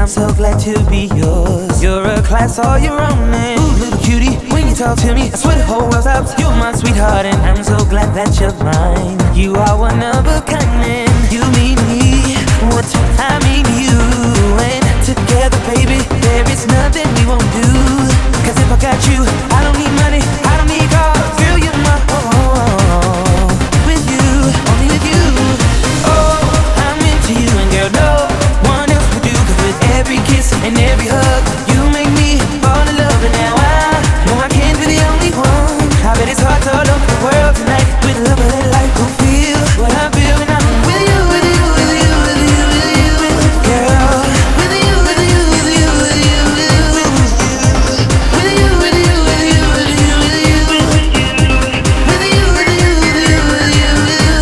I'm so glad to be yours. You're a class all your own, and ooh, little cutie, when you talk to me, I swear the whole world stops. You're my sweetheart, and I'm so glad that you're mine. You are one of a kind, and you mean me what I mean you. And together, baby, there is nothing we won't do. 'Cause if I got you, I don't need money, I don't need cars. Girl, you're my with you, only with you. Oh, I'm into you, and girl, no one else would do. 'Cause with every kiss and every hug, you make me fall in love. And now I know I can't be the only one. I bet it's hard to love the world tonight with love that life will feel what I feel when I'm with you, with you, with you, with you, with you, with you, girl. With you, with you, with you, with you, with you, with you, with you, with you, with you, with you, with you, with you, with you, with you, with you, with you, with you.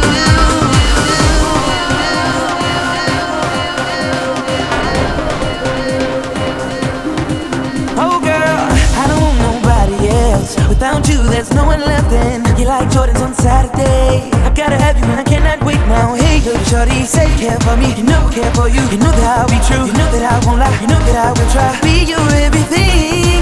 Oh girl, I don't want nobody else. Without you, there's no one left. And you like Jordans on Saturday. I gotta have you, and I cannot wait now. Hey, yo, shorty, say you care for me. You know I care for you. You know that I'll be true. You know that I won't lie. You know that I will try. Be your everything.